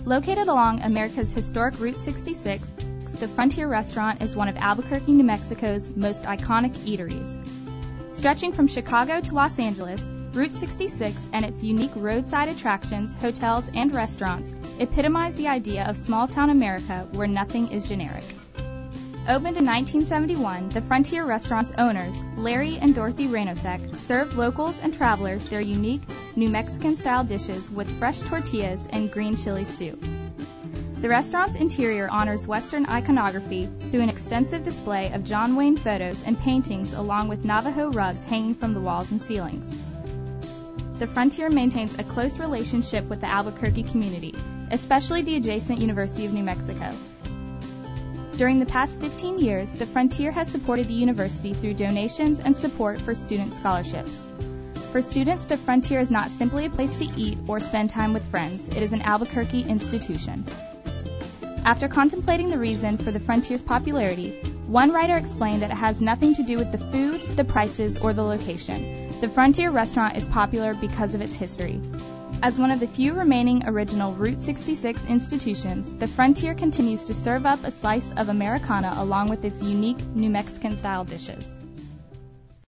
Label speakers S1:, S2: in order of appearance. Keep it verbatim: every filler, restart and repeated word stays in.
S1: Located along America's historic Route sixty-six, the Frontier Restaurant is one of Albuquerque, New Mexico's most iconic eateries. Stretching from Chicago to Los Angeles, Route sixty-six and its unique roadside attractions, hotels, and restaurants epitomize the idea of small-town America where nothing is generic. Opened in nineteen seventy-one, the Frontier Restaurant's owners, Larry and Dorothy Reynosek, serve locals and travelers their unique New Mexican-style dishes with fresh tortillas and green chili stew. The restaurant's interior honors Western iconography through an extensive display of John Wayne photos and paintings along with Navajo rugs hanging from the walls and ceilings. The Frontier maintains a close relationship with the Albuquerque community, especially the adjacent University of New Mexico. During the past fifteen years, the Frontier has supported the university through donations and support for student scholarships. For students, the Frontier is not simply a place to eat or spend time with friends. It is an Albuquerque institution. After contemplating the reason for the Frontier's popularity, one writer explained that it has nothing to do with the food, the prices, or the location. The Frontier Restaurant is popular because of its history. As one of the few remaining original Route sixty-six institutions, the Frontier continues to serve up a slice of Americana along with its unique New Mexican-style dishes.